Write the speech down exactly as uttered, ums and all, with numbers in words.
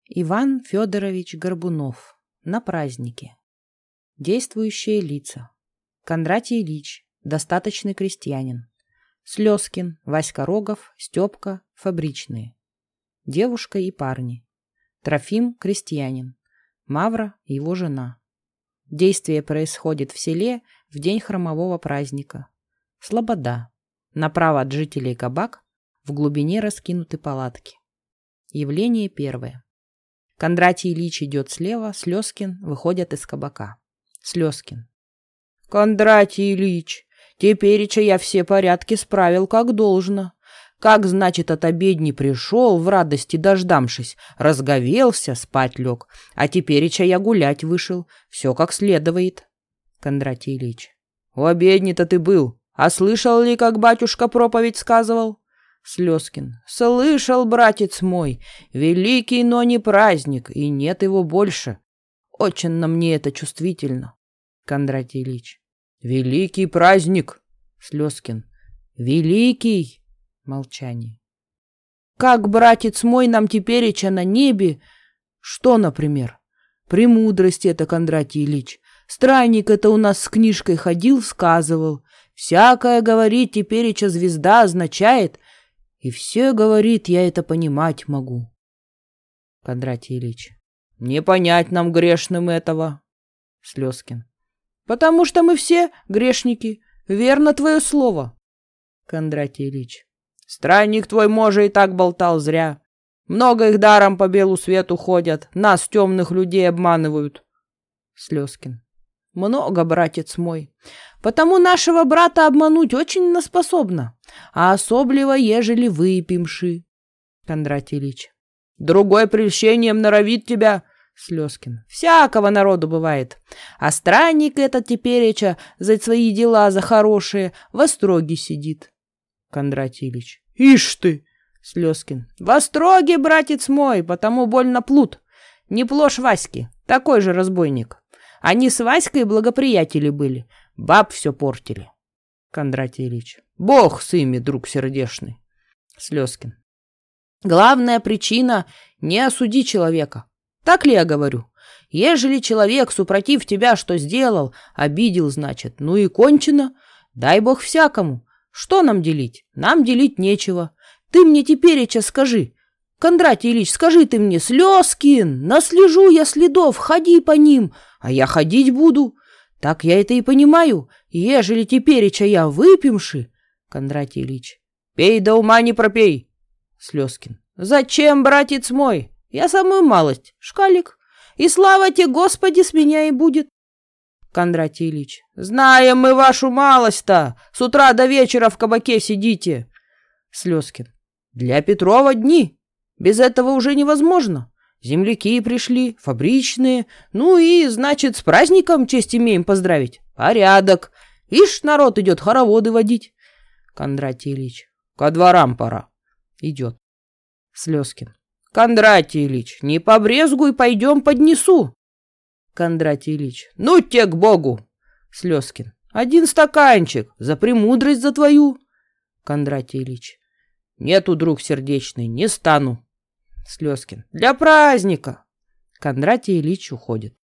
Иван Федорович Горбунов. На празднике. Действующие лица. Кондратий Ильич. Достаточный крестьянин. Слезкин, Васька Рогов, Степка, фабричные. Девушка и парни. Трофим, крестьянин. Мавра, его жена. Действие происходит в селе в день хромового праздника. Слобода. Направо от жителей кабак, в глубине раскинуты палатки. Явление первое. Кондратий Ильич идет слева, Слезкин выходят из кабака. Слезкин. Кондратий Ильич, тепереча я все порядки справил как должно. Как, значит, от обедни пришел, в радости дождамшись, разговелся, спать лег, а тепереча я гулять вышел, все как следует. Кондратий Ильич. У обедни-то ты был, а слышал ли, как батюшка проповедь сказывал? Слезкин. Слышал, братец мой, великий, но не праздник, и нет его больше. Очень на мне это чувствительно. Кондратий Ильич. Великий праздник. Слезкин. Великий. Молчание. Как, братец мой, нам тепереча на небе? Что, например? Премудрость это, Кондратий Ильич. Странник это у нас с книжкой ходил, сказывал. Всякое, говорит, тепереча звезда означает. И все, говорит, я это понимать могу. Кондратий Ильич. Не понять нам, грешным, этого. Слезкин. Потому что мы все грешники. Верно твое слово. Кондратий Ильич. Странник твой, може, и так болтал зря. Много их даром по белу свету ходят, нас, темных людей, обманывают. Слезкин. Много, братец мой. Потому нашего брата обмануть очень наспособно, а особливо, ежели выпьемши. Кондратий Ильич. Другой прельщением норовит тебя. Слезкин. Всякого народу бывает. А странник этот тепереча за свои дела, за хорошие, в остроге сидит. Кондратий Ильич. Ишь ты! Слезкин. В остроге, братец мой, потому больно плут. Не плошь Васьки, такой же разбойник. Они с Васькой благоприятели были, баб все портили. Кондратий Ильич. Бог с ими, друг сердешный. Слезкин. Главная причина — не осуди человека. Так ли я говорю? Ежели человек, супротив тебя, что сделал, обидел, значит, ну и кончено. Дай Бог всякому. Что нам делить? Нам делить нечего. Ты мне тепереча скажи. Кондратий Ильич, скажи ты мне, Слезкин, наслежу я следов, ходи по ним, а я ходить буду. Так я это и понимаю. Ежели тепереча я выпьемши. Кондратий Ильич. Пей да ума не пропей. Слезкин. Зачем, братец мой? Я самую малость, шкалик. И слава тебе, Господи, с меня и будет. Кондратий Ильич. Знаем мы вашу малость-то. С утра до вечера в кабаке сидите. Слезкин. Для Петрова дни. Без этого уже невозможно. Земляки пришли, фабричные. Ну и, значит, с праздником честь имеем поздравить. Порядок. Ишь, народ идет хороводы водить. Кондратий Ильич. Ко дворам пора. Идет. Слезкин. Кондратий Ильич, не побрезгуй, пойдем поднесу. Кондратий Ильич. Ну те к Богу. Слезкин. Один стаканчик. За премудрость за твою. Кондратий Ильич. Нету, друг сердечный, не стану. Слезкин. Для праздника. Кондратий Ильич уходит.